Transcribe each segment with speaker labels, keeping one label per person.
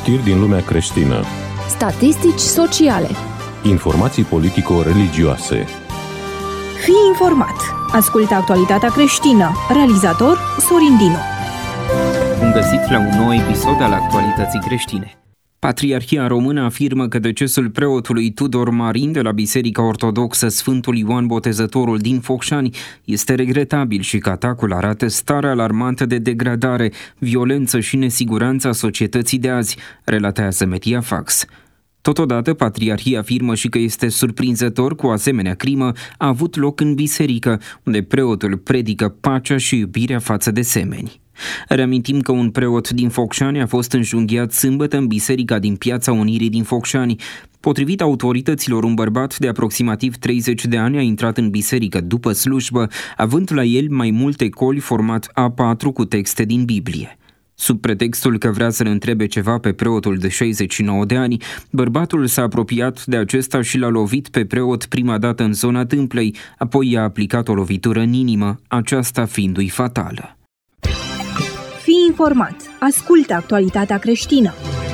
Speaker 1: Știri din lumea creștină.
Speaker 2: Statistici sociale.
Speaker 1: Informații politico-religioase.
Speaker 2: Fii informat. Ascultă actualitatea creștină. Realizator Sorin Dinu.
Speaker 3: Bun găsit la un nou episod al Actualității creștine. Patriarhia Română afirmă că decesul preotului Tudor Marin de la Biserica Ortodoxă Sfântul Ioan Botezătorul din Focșani este regretabil și că atacul arată starea alarmantă de degradare, violență și nesiguranță a societății de azi, relatează Mediafax. Totodată, Patriarhia afirmă și că este surprinzător că o asemenea crimă a avut loc în biserică, unde preotul predică pacea și iubirea față de semeni. Reamintim că un preot din Focșani a fost înjunghiat sâmbătă în biserica din Piața Unirii din Focșani. Potrivit autorităților, un bărbat de aproximativ 30 de ani a intrat în biserică după slujbă, având la el mai multe coli format A4 cu texte din Biblie. Sub pretextul că vrea să-l întrebe ceva pe preotul de 69 de ani, bărbatul s-a apropiat de acesta și l-a lovit pe preot prima dată în zona tâmplei, apoi i-a aplicat o lovitură în inimă, aceasta fiindu-i fatală.
Speaker 2: Fii informat. Ascultă actualitatea creștină.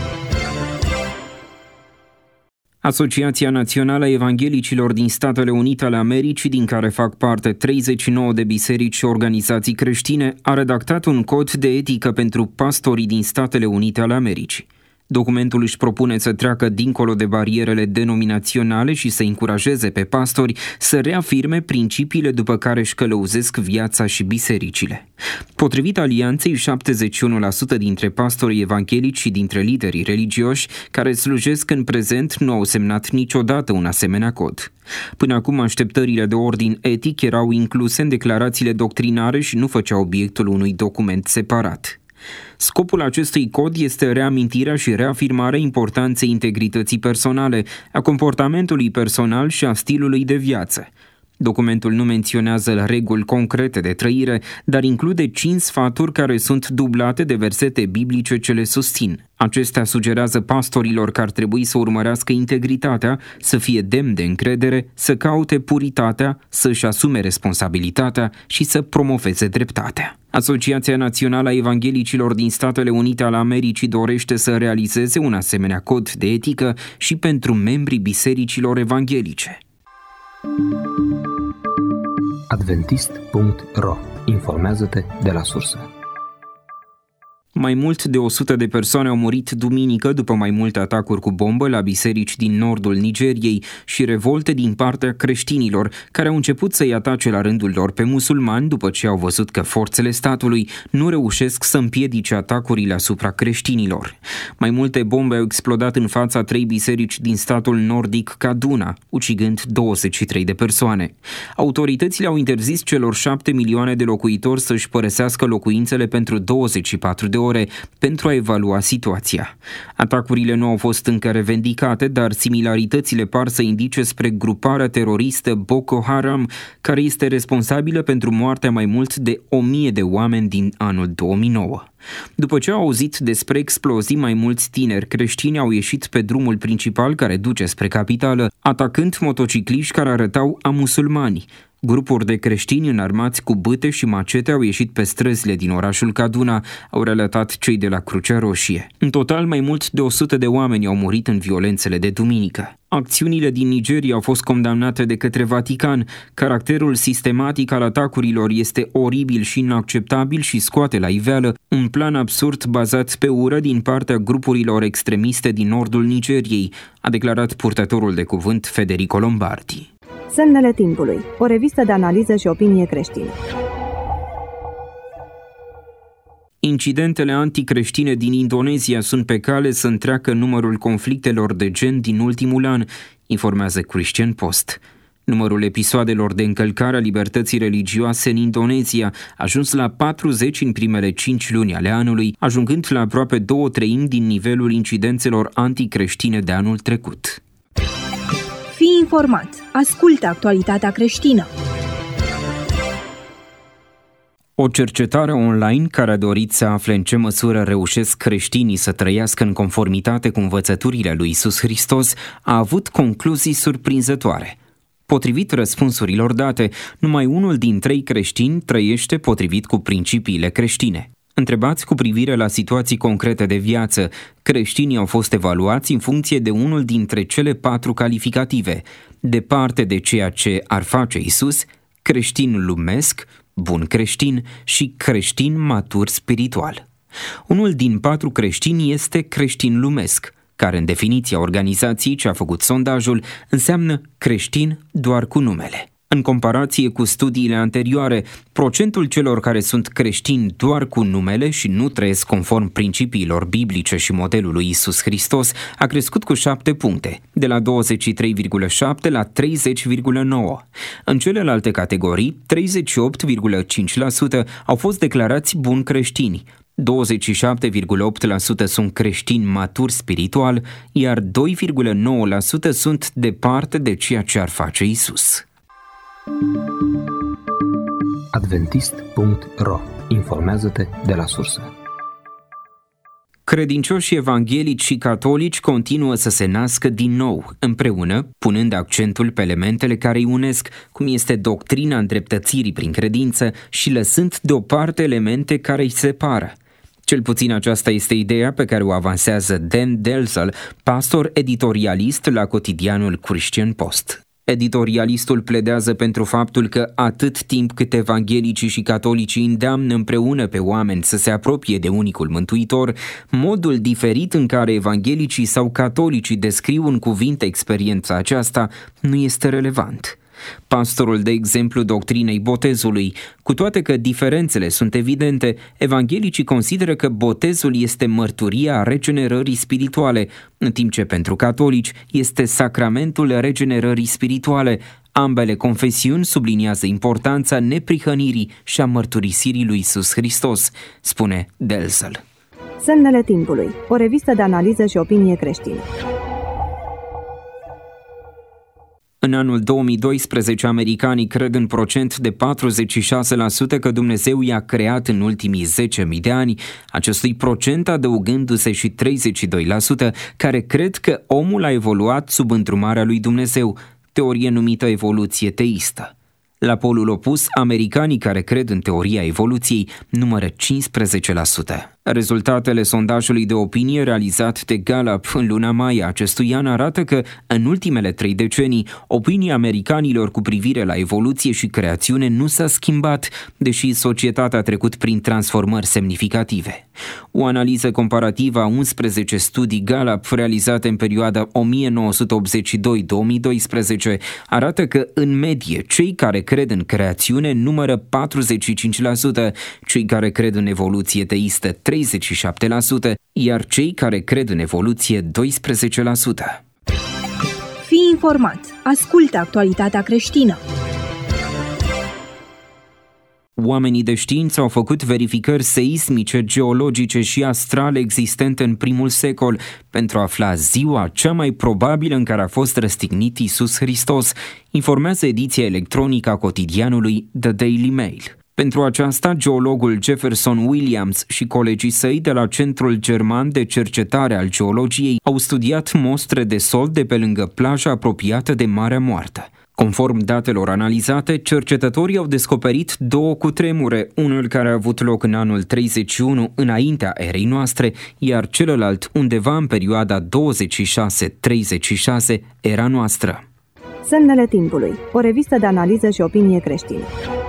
Speaker 3: Asociația Națională a Evanghelicilor din Statele Unite ale Americii, din care fac parte 39 de biserici și organizații creștine, a redactat un cod de etică pentru pastorii din Statele Unite ale Americii. Documentul își propune să treacă dincolo de barierele denominaționale și să încurajeze pe pastori să reafirme principiile după care își călăuzesc viața și bisericile. Potrivit alianței, 71% dintre pastorii evanghelici și dintre liderii religioși care slujesc în prezent nu au semnat niciodată un asemenea cod. Până acum, așteptările de ordin etic erau incluse în declarațiile doctrinare și nu făceau obiectul unui document separat. Scopul acestui cod este reamintirea și reafirmarea importanței integrității personale, a comportamentului personal și a stilului de viață. Documentul nu menționează reguli concrete de trăire, dar include 5 sfaturi care sunt dublate de versete biblice ce le susțin. Acestea sugerează pastorilor că ar trebui să urmărească integritatea, să fie demn de încredere, să caute puritatea, să-și asume responsabilitatea și să promoveze dreptatea. Asociația Națională a Evanghelicilor din Statele Unite ale Americii dorește să realizeze un asemenea cod de etică și pentru membrii bisericilor evanghelice.
Speaker 4: Adventist.ro. Informează-te de la sursă.
Speaker 3: Mai mult de 100 de persoane au murit duminică după mai multe atacuri cu bombă la biserici din nordul Nigeriei și revolte din partea creștinilor, care au început să-i atace la rândul lor pe musulmani după ce au văzut că forțele statului nu reușesc să împiedice atacurile asupra creștinilor. Mai multe bombe au explodat în fața 3 biserici din statul nordic Kaduna, ucigând 23 de persoane. Autoritățile au interzis celor 7 milioane de locuitori să-și părăsească locuințele pentru 24 de ore pentru a evalua situația. Atacurile nu au fost încă revendicate, dar similaritățile par să indice spre gruparea teroristă Boko Haram, care este responsabilă pentru moartea mai mult de 1000 de oameni din anul 2009. După ce au auzit despre explozii, mai mulți tineri creștini au ieșit pe drumul principal care duce spre capitală, atacând motocicliști care arătau a musulmani. Grupuri de creștini înarmați cu bâte și macete au ieșit pe străzile din orașul Kaduna, au relatat cei de la Crucea Roșie. În total, mai mult de 100 de oameni au murit în violențele de duminică. Acțiunile din Nigeria au fost condamnate de către Vatican. Caracterul sistematic al atacurilor este oribil și inacceptabil și scoate la iveală un plan absurd bazat pe ură din partea grupurilor extremiste din nordul Nigeriei, a declarat purtătorul de cuvânt Federico Lombardi.
Speaker 5: Semnele timpului, o revistă de analiză și opinie creștină.
Speaker 3: Incidentele anticreștine din Indonezia sunt pe cale să întreacă numărul conflictelor de gen din ultimul an, informează Christian Post. Numărul episoadelor de încălcare a libertății religioase în Indonezia a ajuns la 40 în primele 5 luni ale anului, ajungând la aproape 2/3 din nivelul incidențelor anticreștine de anul trecut.
Speaker 2: Fii informat. Ascultă actualitatea creștină.
Speaker 3: O cercetare online care a dorit să afle în ce măsură reușesc creștinii să trăiască în conformitate cu învățăturile lui Iisus Hristos a avut concluzii surprinzătoare. Potrivit răspunsurilor date, numai 1 din 3 creștini trăiește potrivit cu principiile creștine. Întrebați cu privire la situații concrete de viață, creștinii au fost evaluați în funcție de unul dintre cele 4 calificative: departe de ceea ce ar face Isus, creștin lumesc, bun creștin și creștin matur spiritual. Unul din 4 creștini este creștin lumesc, care în definiția organizației ce a făcut sondajul înseamnă creștin doar cu numele. În comparație cu studiile anterioare, procentul celor care sunt creștini doar cu numele și nu trăiesc conform principiilor biblice și modelului Iisus Hristos a crescut cu 7 puncte, de la 23,7 la 30,9. În celelalte categorii, 38,5% au fost declarați buni creștini, 27,8% sunt creștini maturi spiritual, iar 2,9% sunt departe de ceea ce ar face Iisus.
Speaker 4: Adventist.ro. Informează-te de la sursă.
Speaker 3: Credincioșii evanghelici și catolici continuă să se nască din nou, împreună, punând accentul pe elementele care îi unesc, cum este doctrina îndreptățirii prin credință, și lăsând deoparte elemente care îi separă. Cel puțin aceasta este ideea pe care o avansează Dan Delzal, pastor editorialist la cotidianul Christian Post. Editorialistul pledează pentru faptul că atât timp cât evanghelicii și catolicii îndeamnă împreună pe oameni să se apropie de unicul Mântuitor, modul diferit în care evanghelicii sau catolicii descriu în cuvinte experiența aceasta nu este relevant. Pastorul dă exemplu doctrinei botezului. Cu toate că diferențele sunt evidente, evanghelicii consideră că botezul este mărturia regenerării spirituale, în timp ce pentru catolici este sacramentul regenerării spirituale. Ambele confesiuni subliniază importanța neprihănirii și a mărturisirii lui Iisus Hristos, spune Delzal.
Speaker 5: Semnele timpului. O revistă de analiză și opinie creștină.
Speaker 3: În anul 2012, americanii cred în procent de 46% că Dumnezeu i-a creat în ultimii 10.000 de ani, acestui procent adăugându-se și 32% care cred că omul a evoluat sub îndrumarea lui Dumnezeu, teorie numită evoluție teistă. La polul opus, americanii care cred în teoria evoluției numără 15%. Rezultatele sondajului de opinie realizat de Gallup în luna mai acestui an arată că, în ultimele 3 decenii, opinia americanilor cu privire la evoluție și creațiune nu s-a schimbat, deși societatea a trecut prin transformări semnificative. O analiză comparativă a 11 studii Gallup realizate în perioada 1982-2012 arată că, în medie, cei care cred în creațiune numără 45%, cei care cred în evoluție teistă 37%, iar cei care cred în evoluție 12%.
Speaker 2: Fii informat. Ascultă actualitatea creștină.
Speaker 3: Oamenii de știință au făcut verificări seismice, geologice și astrale existente în primul secol pentru a afla ziua cea mai probabilă în care a fost răstignit Iisus Hristos, informează ediția electronică a cotidianului The Daily Mail. Pentru aceasta, geologul Jefferson Williams și colegii săi de la Centrul German de Cercetare al Geologiei au studiat mostre de sol de pe lângă plaja apropiată de Marea Moartă. Conform datelor analizate, cercetătorii au descoperit 2 cutremure, unul care a avut loc în anul 31 înaintea erei noastre, iar celălalt undeva în perioada 26-36 era noastră.
Speaker 5: Semnele timpului. O revistă de analiză și opinie creștină.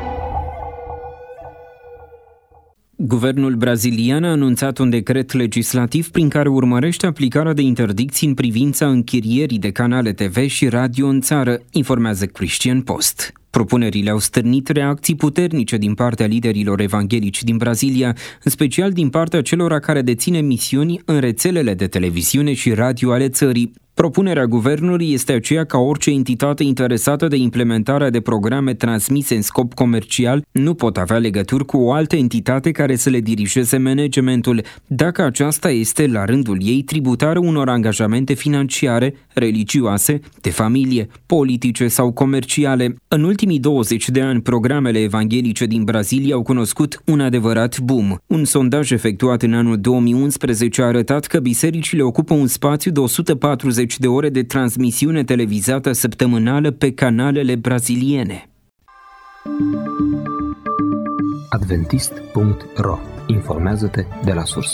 Speaker 3: Guvernul brazilian a anunțat un decret legislativ prin care urmărește aplicarea de interdicții în privința închirierii de canale TV și radio în țară, informează Christian Post. Propunerile au stârnit reacții puternice din partea liderilor evanghelici din Brazilia, în special din partea celora care dețin emisiuni în rețelele de televiziune și radio ale țării. Propunerea guvernului este aceea ca orice entitate interesată de implementarea de programe transmise în scop comercial nu pot avea legături cu o altă entitate care să le dirigeze managementul, dacă aceasta este la rândul ei tributară unor angajamente financiare, religioase, de familie, politice sau comerciale. În ultimii 20 de ani, programele evanghelice din Brazilia au cunoscut un adevărat boom. Un sondaj efectuat în anul 2011 a arătat că bisericile ocupă un spațiu de 140 de ore de transmisiune televizată săptămânală pe canalele braziliene.
Speaker 4: Adventist.ro. Informează-te de la sursă.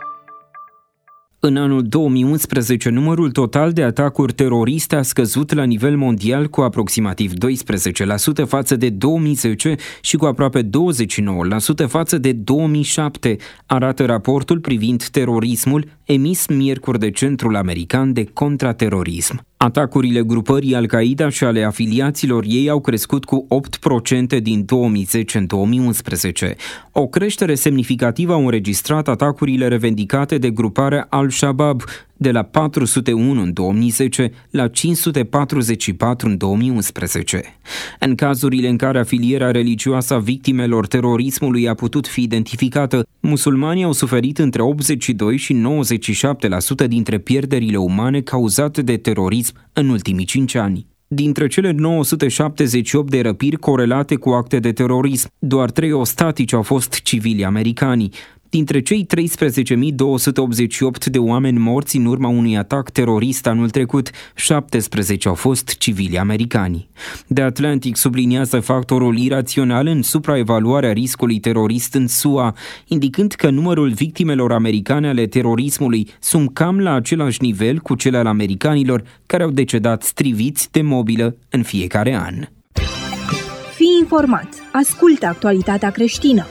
Speaker 3: În anul 2011, numărul total de atacuri teroriste a scăzut la nivel mondial cu aproximativ 12% față de 2010 și cu aproape 29% față de 2007, arată raportul privind terorismul emis miercuri de Centrul American de Contraterorism. Atacurile grupării Al-Qaeda și ale afiliaților ei au crescut cu 8% din 2010 în 2011. O creștere semnificativă au înregistrat atacurile revendicate de gruparea Al-Shabaab, de la 401 în 2010 la 544 în 2011. În cazurile în care afilierea religioasă a victimelor terorismului a putut fi identificată, musulmanii au suferit între 82 și 97% dintre pierderile umane cauzate de terorism în ultimii 5 ani. Dintre cele 978 de răpiri corelate cu acte de terorism, doar 3 ostatici au fost civili americani. Dintre cei 13.288 de oameni morți în urma unui atac terorist anul trecut, 17 au fost civili americani. The Atlantic subliniază factorul irațional în supraevaluarea riscului terorist în SUA, indicând că numărul victimelor americane ale terorismului sunt cam la același nivel cu cel al americanilor care au decedat striviți de mobilă în fiecare an.
Speaker 2: Fii informat. Ascultă actualitatea creștină.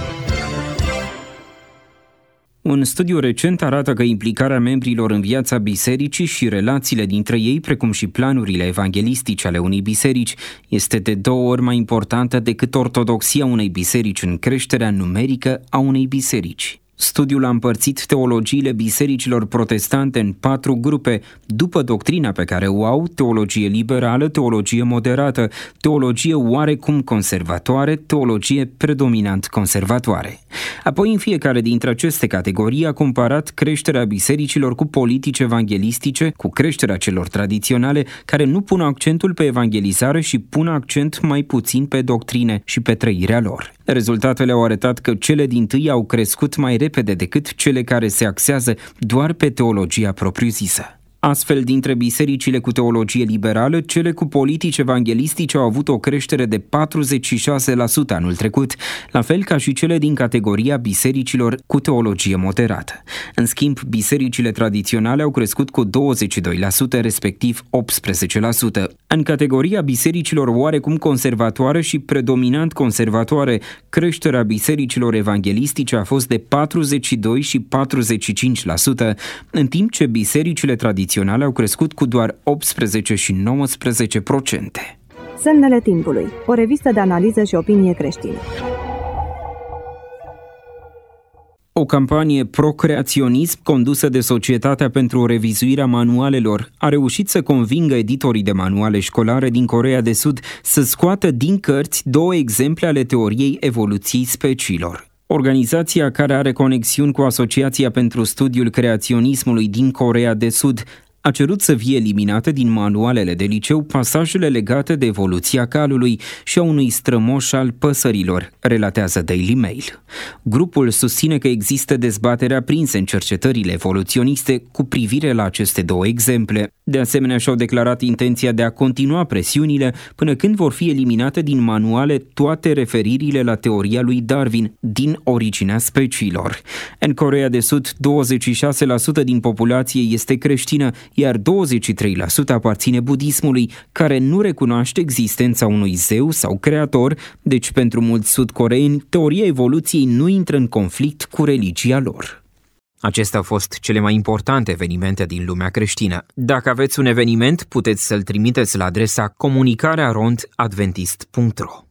Speaker 3: Un studiu recent arată că implicarea membrilor în viața bisericii și relațiile dintre ei, precum și planurile evanghelistice ale unei biserici, este de 2 ori mai importantă decât ortodoxia unei biserici în creșterea numerică a unei biserici. Studiul a împărțit teologiile bisericilor protestante în 4 grupe, după doctrina pe care o au: teologie liberală, teologie moderată, teologie oarecum conservatoare, teologie predominant conservatoare. Apoi, în fiecare dintre aceste categorii a comparat creșterea bisericilor cu politici evanghelistice, cu creșterea celor tradiționale, care nu pun accentul pe evangelizare și pun accent mai puțin pe doctrine și pe trăirea lor. Rezultatele au arătat că cele dintâi au crescut mai repede decât cele care se axează doar pe teologia propriu-zisă. Astfel, dintre bisericile cu teologie liberală, cele cu politici evanghelistice au avut o creștere de 46% anul trecut, la fel ca și cele din categoria bisericilor cu teologie moderată. În schimb, bisericile tradiționale au crescut cu 22%, respectiv 18%. În categoria bisericilor oarecum conservatoare și predominant conservatoare, creșterea bisericilor evanghelistice a fost de 42 și 45%, în timp ce bisericile tradiționale au crescut cu doar 18 și 19%.
Speaker 5: Semnele timpului. O revistă de analiză și opinie creștină.
Speaker 3: O campanie procreaționism condusă de Societatea pentru Revizuirea Manualelor a reușit să convingă editorii de manuale școlare din Coreea de Sud să scoată din cărți 2 exemple ale teoriei evoluției speciilor. Organizația, care are conexiuni cu Asociația pentru Studiul Creaționismului din Coreea de Sud, a cerut să fie eliminate din manualele de liceu pasajele legate de evoluția calului și a unui strămoș al păsărilor, relatează Daily Mail. Grupul susține că există dezbatere aprinse în cercetările evoluționiste cu privire la aceste 2 exemple. De asemenea, și-au declarat intenția de a continua presiunile până când vor fi eliminate din manuale toate referirile la teoria lui Darwin din originea speciilor. În Coreea de Sud, 26% din populație este creștină, iar 23% aparține budismului, care nu recunoaște existența unui zeu sau creator, deci pentru mulți sud-coreeni, teoria evoluției nu intră în conflict cu religia lor. Acestea au fost cele mai importante evenimente din lumea creștină. Dacă aveți un eveniment, puteți să-l trimiteți la adresa comunicarea@adventist.ro.